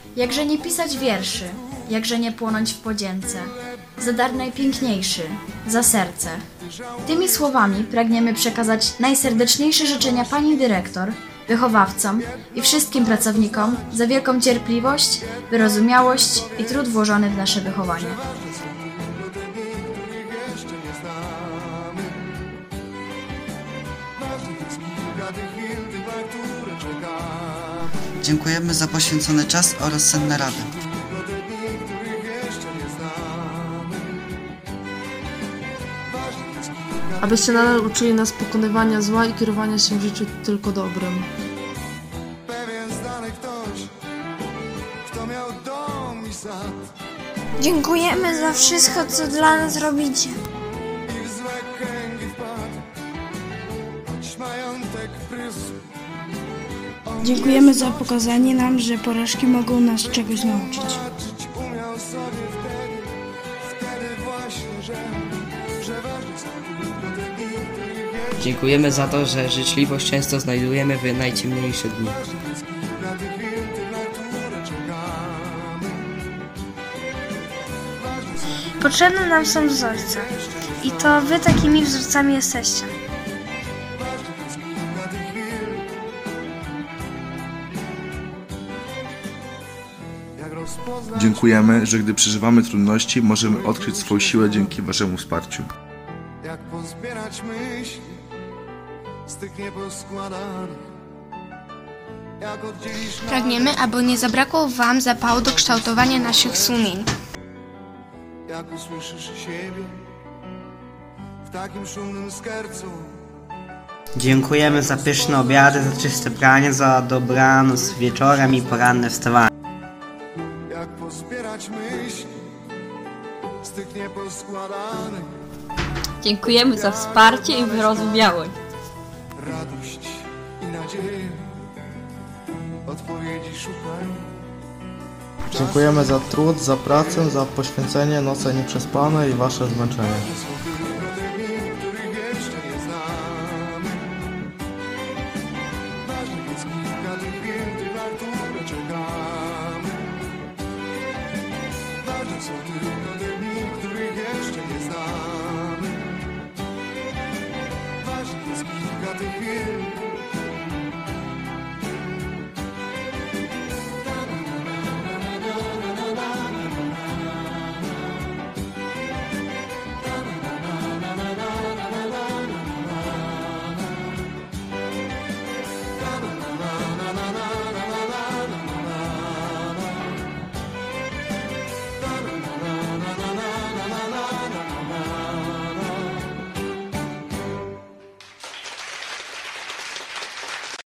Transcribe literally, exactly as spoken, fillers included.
Jakże nie pisać wierszy, jakże nie płonąć w podzięce, za dar najpiękniejszy, za serce. Tymi słowami pragniemy przekazać najserdeczniejsze życzenia pani dyrektor, wychowawcom i wszystkim pracownikom za wielką cierpliwość, wyrozumiałość i trud włożony w nasze wychowanie. Dziękujemy za poświęcony czas oraz cenne rady. Abyście nadal uczyli nas pokonywania zła i kierowania się w życiu tylko dobrym. Dziękujemy za wszystko, co dla nas robicie. Dziękujemy za pokazanie nam, że porażki mogą nas czegoś nauczyć. Dziękujemy za to, że życzliwość często znajdujemy w najciemniejsze dni. Potrzebne nam są wzorce. I to wy takimi wzorcami jesteście. Dziękujemy, że gdy przeżywamy trudności, możemy odkryć swoją siłę dzięki waszemu wsparciu. Jak pozbierać myśli z tych nieposkładanych. Jak oddzielisz... Pragniemy, aby nie zabrakło wam zapału do kształtowania naszych sumień. Jak usłyszysz siebie w takim szumnym sercu. Dziękujemy za pyszne obiady, za czyste pranie, za dobranoc wieczorem i poranne wstawanie. Jak pozbierać myśli z tych nieposkładanych. Dziękujemy za wsparcie i wyrozumiałość. Radość i nadzieję, odpowiedzi szukaj. Dziękujemy za trud, za pracę, za poświęcenie, noce nieprzespane i wasze zmęczenie. Są tylko te dni, których jeszcze nie znamy. Ważne jest kilka tych chwil,